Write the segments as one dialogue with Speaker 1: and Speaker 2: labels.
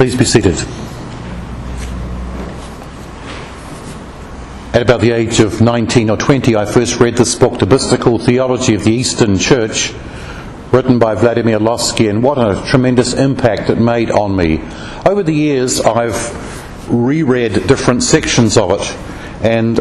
Speaker 1: Please be seated. At about the age of 19 or 20, I first read this book, The Mystical Theology of the Eastern Church, written by Vladimir Lossky, and what a tremendous impact it made on me. Over the years, I've reread different sections of it, and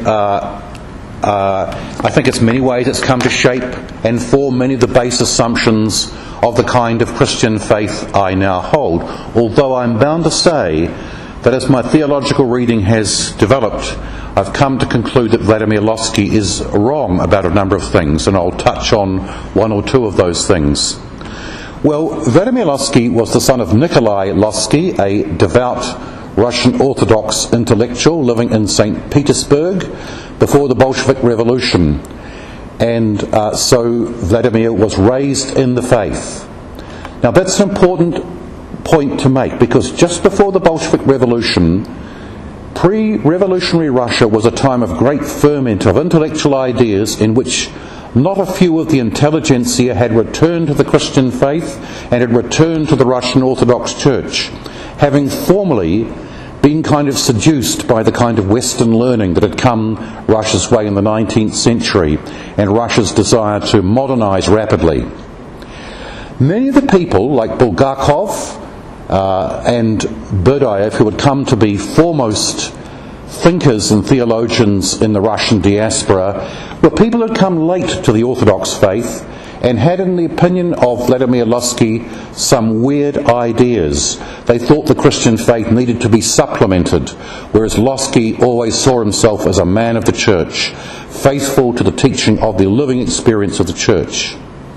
Speaker 1: I think in many ways it's come to shape and form many of the base assumptions of the kind of Christian faith I now hold. Although I'm bound to say that as my theological reading has developed, I've come to conclude that Vladimir Lossky is wrong about a number of things, and I'll touch on one or two of those things. Well, Vladimir Lossky was the son of Nikolai Lossky, a devout Russian Orthodox intellectual living in St. Petersburg before the Bolshevik Revolution. And so Vladimir was raised in the faith. Now that's an important point to make, because just before the Bolshevik Revolution, pre-revolutionary Russia was a time of great ferment of intellectual ideas in which not a few of the intelligentsia had returned to the Christian faith and had returned to the Russian Orthodox Church, having formerly been kind of seduced by the kind of Western learning that had come Russia's way in the 19th century and Russia's desire to modernize rapidly. Many of the people, like Bulgakov and Berdyaev, who had come to be foremost thinkers and theologians in the Russian diaspora, were people who had come late to the Orthodox faith and had, in the opinion of Vladimir Lossky, some weird ideas. They thought the Christian faith needed to be supplemented, whereas Lossky always saw himself as a man of the church, faithful to the teaching of the living experience of the church.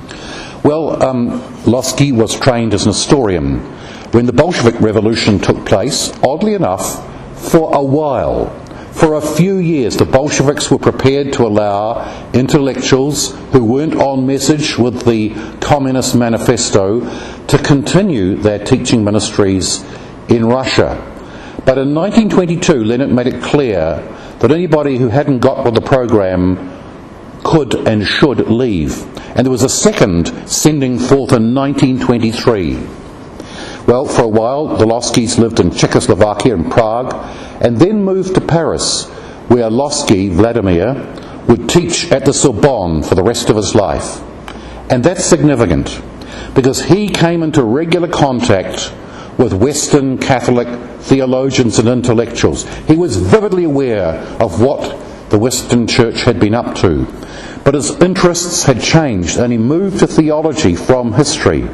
Speaker 1: Well, Lossky was trained as an historian. When the Bolshevik Revolution took place, oddly enough, for a while, for a few years, the Bolsheviks were prepared to allow intellectuals who weren't on message with the Communist Manifesto to continue their teaching ministries in Russia. But in 1922, Lenin made it clear that anybody who hadn't got with the program could and should leave. And there was a second sending forth in 1923. Well, for a while, the Losskys lived in Czechoslovakia and Prague, and then moved to Paris, where Lossky, Vladimir, would teach at the Sorbonne for the rest of his life. And that's significant, because he came into regular contact with Western Catholic theologians and intellectuals. He was vividly aware of what the Western Church had been up to. But his interests had changed, and he moved to theology from history.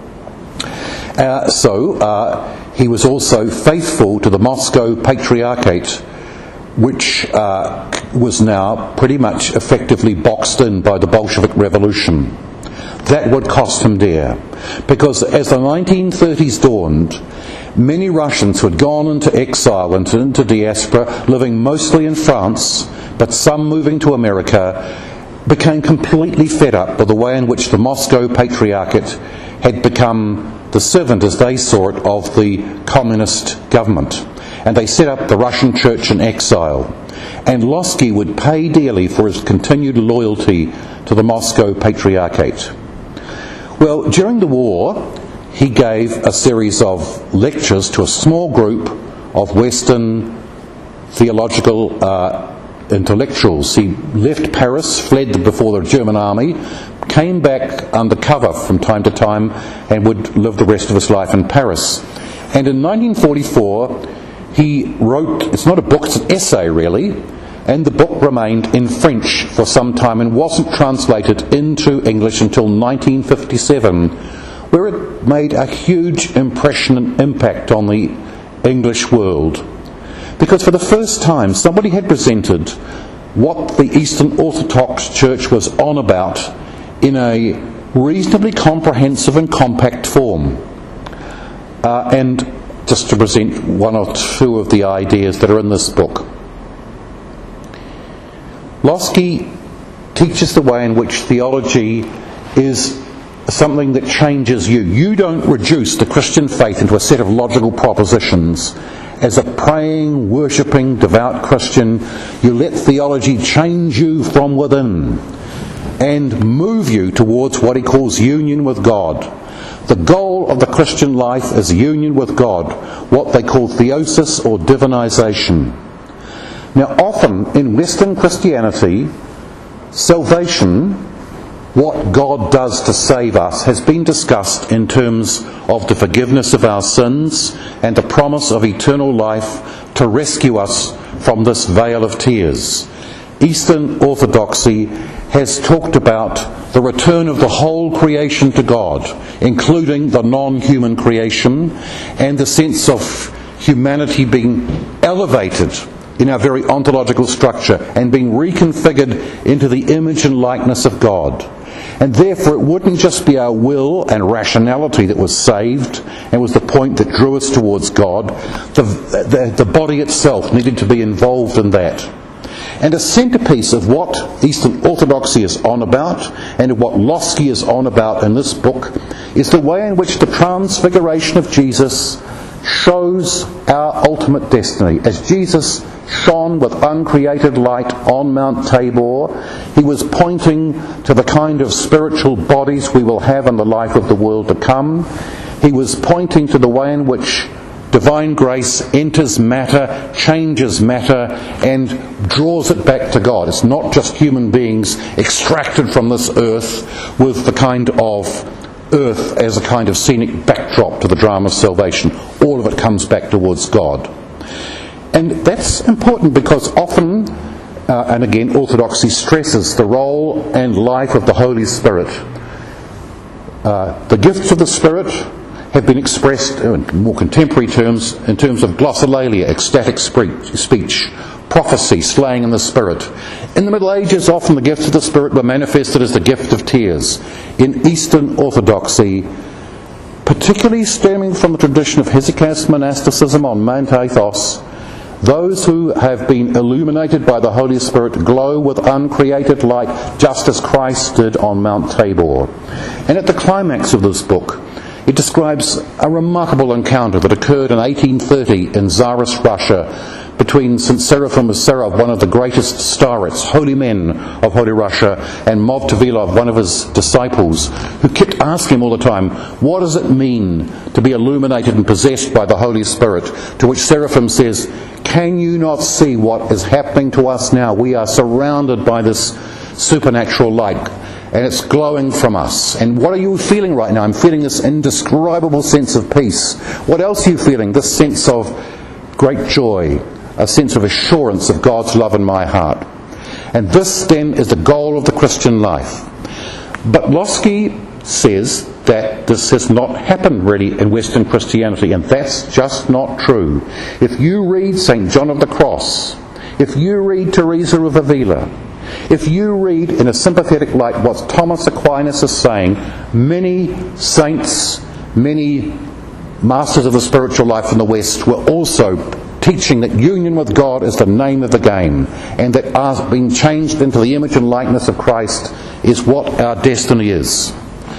Speaker 1: So he was also faithful to the Moscow Patriarchate, which was now pretty much effectively boxed in by the Bolshevik Revolution. That would cost him dear, because as the 1930s dawned, many Russians who had gone into exile and into diaspora, living mostly in France, but some moving to America, became completely fed up with the way in which the Moscow Patriarchate had become the servant, as they saw it, of the communist government. And they set up the Russian Church in exile. And Lossky would pay dearly for his continued loyalty to the Moscow Patriarchate. Well, during the war, he gave a series of lectures to a small group of Western theological intellectuals. He left Paris, fled before the German army, came back undercover from time to time, and would live the rest of his life in Paris. And in 1944, he wrote, it's not a book, it's an essay really, and the book remained in French for some time and wasn't translated into English until 1957, where it made a huge impression and impact on the English world. Because for the first time, somebody had presented what the Eastern Orthodox Church was on about in a reasonably comprehensive and compact form. And just to present one or two of the ideas that are in this book. Lossky teaches the way in which theology is something that changes you. You don't reduce the Christian faith into a set of logical propositions. As a praying, worshipping, devout Christian, you let theology change you from within and move you towards what he calls union with God. The goal of the Christian life is union with God, what they call theosis or divinization. Now often in Western Christianity, salvation, what God does to save us, has been discussed in terms of the forgiveness of our sins and the promise of eternal life to rescue us from this vale of tears. Eastern Orthodoxy has talked about the return of the whole creation to God, including the non-human creation, and the sense of humanity being elevated in our very ontological structure and being reconfigured into the image and likeness of God. And therefore it wouldn't just be our will and rationality that was saved and was the point that drew us towards God. The body itself needed to be involved in that. And a centrepiece of what Eastern Orthodoxy is on about, and what Lossky is on about in this book, is the way in which the transfiguration of Jesus shows our ultimate destiny. As Jesus shone with uncreated light on Mount Tabor, he was pointing to the kind of spiritual bodies we will have in the life of the world to come. He was pointing to the way in which divine grace enters matter, changes matter, and draws it back to God. It's not just human beings extracted from this earth with the kind of earth as a kind of scenic backdrop to the drama of salvation. All of it comes back towards God. And that's important because often, and again, Orthodoxy stresses the role and life of the Holy Spirit. The gifts of the Spirit have been expressed in more contemporary terms in terms of glossolalia, ecstatic speech, prophecy, slaying in the Spirit. In the Middle Ages, often the gifts of the Spirit were manifested as the gift of tears. In Eastern Orthodoxy, particularly stemming from the tradition of Hesychast monasticism on Mount Athos, those who have been illuminated by the Holy Spirit glow with uncreated light, just as Christ did on Mount Tabor. And at the climax of this book, it describes a remarkable encounter that occurred in 1830 in Tsarist Russia between St. Seraphim of Sarov, one of the greatest starets, holy men of Holy Russia, and Movtovilov, one of his disciples, who kept asking him all the time, what does it mean to be illuminated and possessed by the Holy Spirit? To which Seraphim says, can you not see what is happening to us now? We are surrounded by this supernatural light, and it's glowing from us. And what are you feeling right now? I'm feeling this indescribable sense of peace. What else are you feeling? This sense of great joy, a sense of assurance of God's love in my heart. And this then is the goal of the Christian life. But Lossky says that this has not happened really in Western Christianity, and that's just not true. If you read St. John of the Cross, if you read Teresa of Avila, if you read in a sympathetic light what Thomas Aquinas is saying, many saints, many masters of the spiritual life in the West were also teaching that union with God is the name of the game, and that our being changed into the image and likeness of Christ is what our destiny is.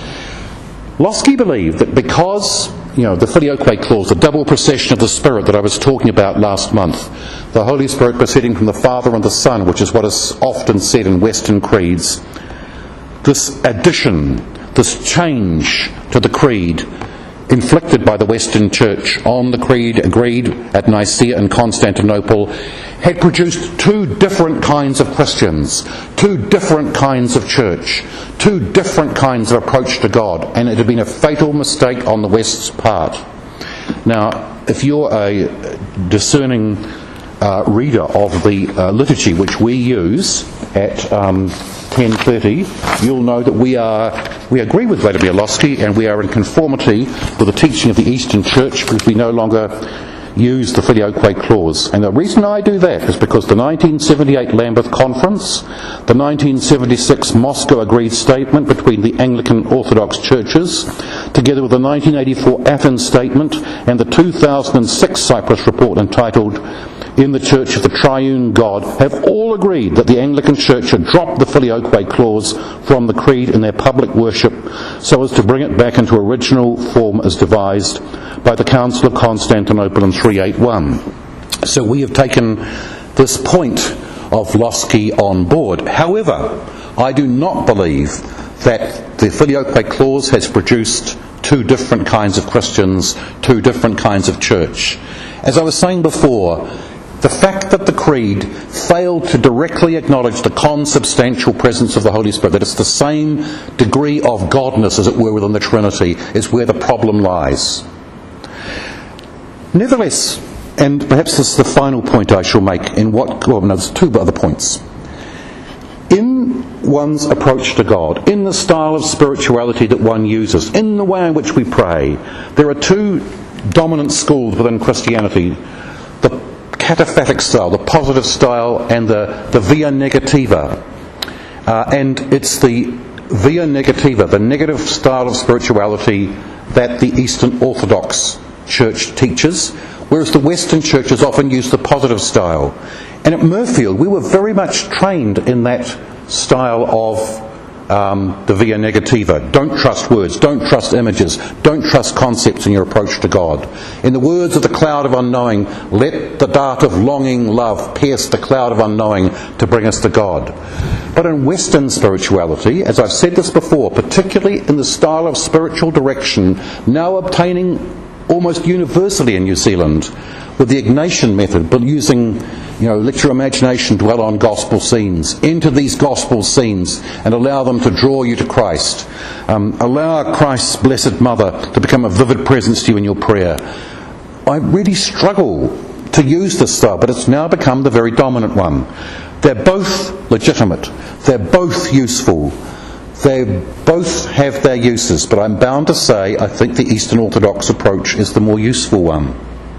Speaker 1: Lossky believed that because, the filioque clause, the double procession of the Spirit that I was talking about last month, the Holy Spirit proceeding from the Father and the Son, which is what is often said in Western creeds, this addition, this change to the creed inflicted by the Western Church on the creed agreed at Nicaea and Constantinople had produced two different kinds of Christians, two different kinds of church, two different kinds of approach to God, and it had been a fatal mistake on the West's part. Now, if you're a discerning reader of the liturgy which we use at 10:30, you'll know that we agree with Vladimir Lossky, and we are in conformity with the teaching of the Eastern Church, because we no longer use the filioque clause. And the reason I do that is because the 1978 Lambeth Conference, the 1976 Moscow Agreed Statement between the Anglican Orthodox Churches, together with the 1984 Athens Statement and the 2006 Cyprus Report entitled In the Church of the Triune God, have all agreed that the Anglican Church should drop the filioque clause from the creed in their public worship so as to bring it back into original form as devised by the Council of Constantinople in 381. So we have taken this point of Lossky on board. However, I do not believe that the filioque clause has produced two different kinds of Christians, two different kinds of church. As I was saying before, the fact that the Creed failed to directly acknowledge the consubstantial presence of the Holy Spirit, that it's the same degree of godness, as it were, within the Trinity, is where the problem lies. Nevertheless, and perhaps this is the final point I shall make there's two other points. In one's approach to God, in the style of spirituality that one uses, in the way in which we pray, there are two dominant schools within Christianity: the cataphatic style, the positive style, and the via negativa. And it's the via negativa, the negative style of spirituality, that the Eastern Orthodox Church teaches, whereas the Western churches often use the positive style. And at Mirfield, we were very much trained in that style of the via negativa. Don't trust words, don't trust images, don't trust concepts in your approach to God. In the words of the cloud of unknowing, let the dart of longing love pierce the cloud of unknowing to bring us to God. But in Western spirituality, as I've said this before, particularly in the style of spiritual direction now obtaining almost universally in New Zealand, with the Ignatian method, but using, let your imagination dwell on gospel scenes. Enter these gospel scenes and allow them to draw you to Christ. Allow Christ's Blessed Mother to become a vivid presence to you in your prayer. I really struggle to use this style, but it's now become the very dominant one. They're both legitimate. They're both useful. They both have their uses, but I'm bound to say I think the Eastern Orthodox approach is the more useful one.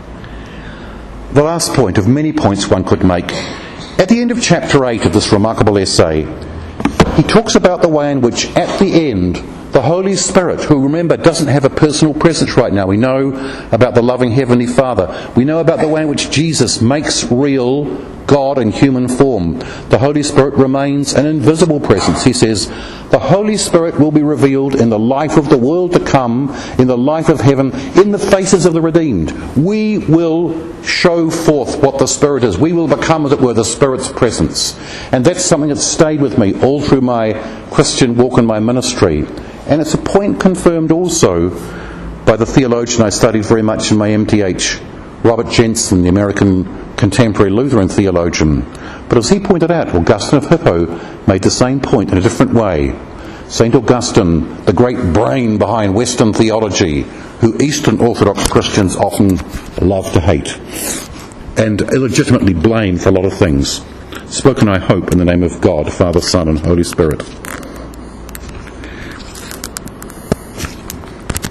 Speaker 1: The last point of many points one could make. At the end of chapter 8 of this remarkable essay, he talks about the way in which, at the end, the Holy Spirit, who, remember, doesn't have a personal presence right now. We know about the loving Heavenly Father. We know about the way in which Jesus makes real God in human form. The Holy Spirit remains an invisible presence. He says, the Holy Spirit will be revealed in the life of the world to come, in the life of heaven, in the faces of the redeemed. We will show forth what the Spirit is. We will become, as it were, the Spirit's presence. And that's something that's stayed with me all through my Christian walk and my ministry. And it's a point confirmed also by the theologian I studied very much in my MTH, Robert Jensen, the American contemporary Lutheran theologian. But as he pointed out, Augustine of Hippo made the same point in a different way. St. Augustine, the great brain behind Western theology, who Eastern Orthodox Christians often love to hate and illegitimately blame for a lot of things. Spoken, I hope, in the name of God, Father, Son and Holy Spirit.